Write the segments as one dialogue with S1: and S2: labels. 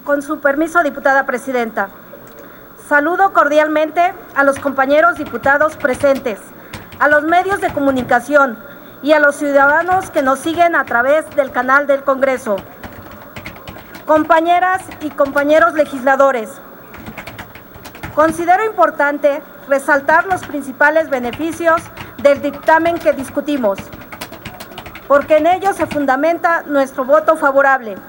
S1: Con su permiso, diputada presidenta. Saludo cordialmente a los compañeros diputados presentes, a los medios de comunicación y a los ciudadanos que nos siguen a través del canal del Congreso. Compañeras y compañeros legisladores, considero importante resaltar los principales beneficios del dictamen que discutimos, porque en ello se fundamenta nuestro voto favorable.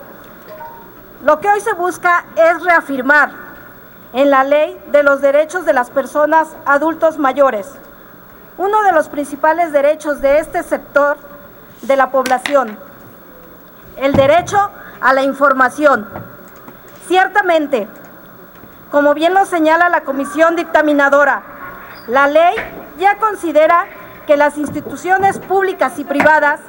S1: Lo que hoy se busca es reafirmar en la Ley de los Derechos de las Personas Adultos Mayores, uno de los principales derechos de este sector de la población, el derecho a la información. Ciertamente, como bien lo señala la comisión dictaminadora, la ley ya considera que las instituciones públicas y privadas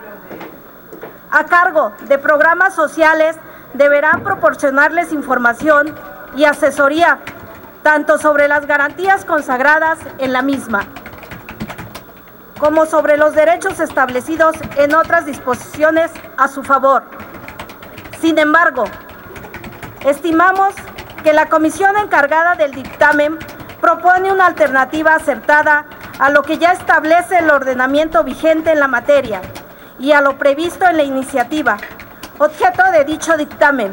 S1: a cargo de programas sociales deberán proporcionarles información y asesoría, tanto sobre las garantías consagradas en la misma, como sobre los derechos establecidos en otras disposiciones a su favor. Sin embargo, estimamos que la comisión encargada del dictamen propone una alternativa acertada a lo que ya establece el ordenamiento vigente en la materia y a lo previsto en la iniciativa objeto de dicho dictamen,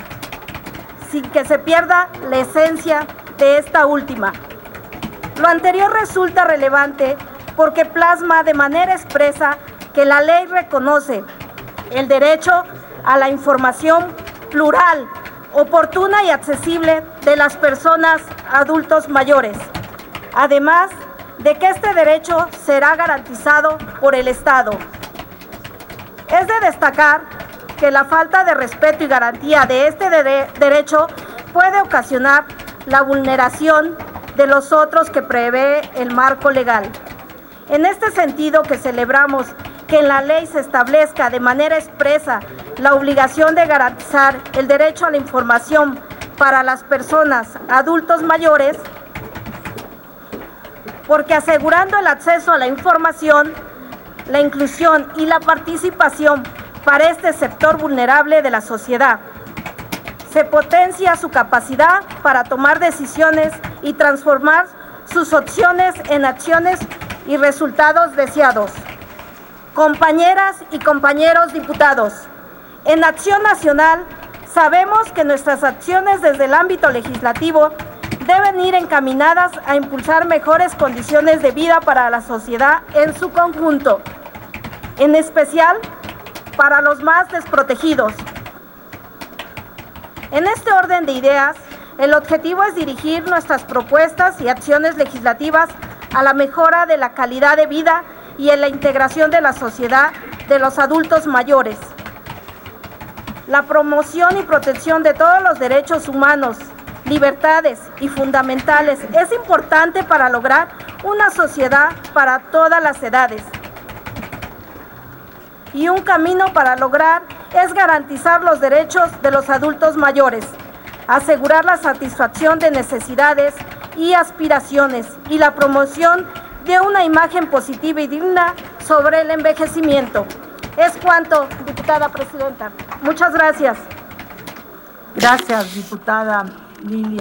S1: sin que se pierda la esencia de esta última. Lo anterior resulta relevante porque plasma de manera expresa que la ley reconoce el derecho a la información plural, oportuna y accesible de las personas adultos mayores, además de que este derecho será garantizado por el Estado. Es de destacar que la falta de respeto y garantía de este derecho puede ocasionar la vulneración de los otros que prevé el marco legal. En este sentido que celebramos que en la ley se establezca de manera expresa la obligación de garantizar el derecho a la información para las personas adultos mayores, porque asegurando el acceso a la información, la inclusión y la participación para este sector vulnerable de la sociedad, se potencia su capacidad para tomar decisiones y transformar sus opciones en acciones y resultados deseados. Compañeras y compañeros diputados, en Acción Nacional sabemos que nuestras acciones desde el ámbito legislativo deben ir encaminadas a impulsar mejores condiciones de vida para la sociedad en su conjunto, en especial para los más desprotegidos. En este orden de ideas, el objetivo es dirigir nuestras propuestas y acciones legislativas a la mejora de la calidad de vida y en la integración de la sociedad de los adultos mayores, la promoción y protección de todos los derechos humanos, libertades y fundamentales es importante para lograr una sociedad para todas las edades. Y un camino para lograr es garantizar los derechos de los adultos mayores, asegurar la satisfacción de necesidades y aspiraciones y la promoción de una imagen positiva y digna sobre el envejecimiento. Es cuanto, diputada presidenta. Muchas gracias.
S2: Gracias, diputada Lilia.